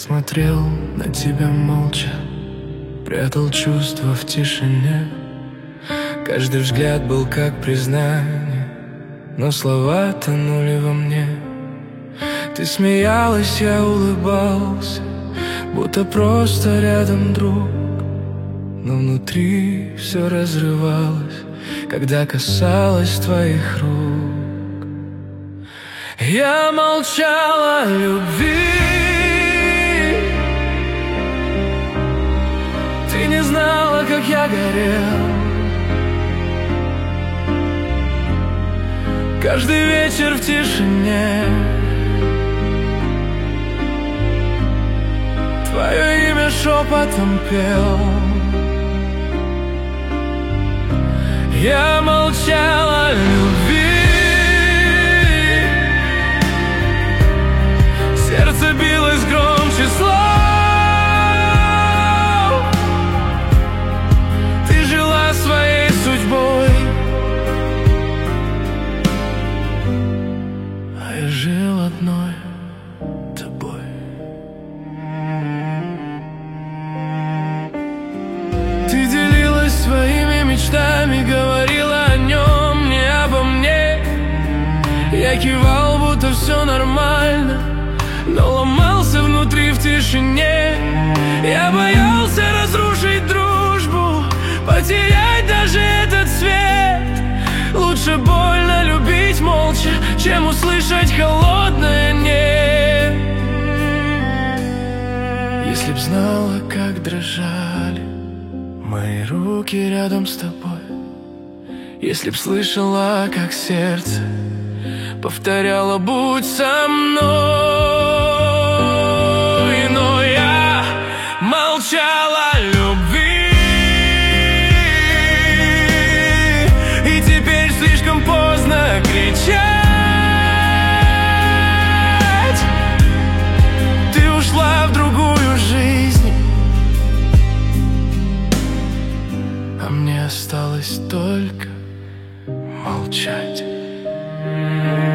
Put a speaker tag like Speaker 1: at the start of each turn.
Speaker 1: смотрел на тебя молча, прятал чувства в тишине. Каждый взгляд был как признание, но слова тонули во мне. Ты смеялась, я улыбался, будто просто рядом друг. Но внутри все разрывалось, когда касалась твоих рук. Я молчала о любви, ты не знала, как я горел. Каждый вечер в тишине твое имя шепотом пел. Я молчала о любви, сердце билось громче слов. Ты жила своей судьбой, а я жил одной тобой. Ты делилась своими мечтами, говорила о нем, не обо мне. Я кивал, будто все нормально, но ломался внутри в тишине. Я боялся разрушить дружбу, потерять даже этот свет. Лучше больно любить молча, чем услышать холодное «нет». Если б знала, как дрожали мои руки рядом с тобой, если б слышала, как сердце повторяло «будь со мной». Но я молчала о любви, и теперь слишком поздно кричать. Ты ушла в другую жизнь, а мне осталось только молчать.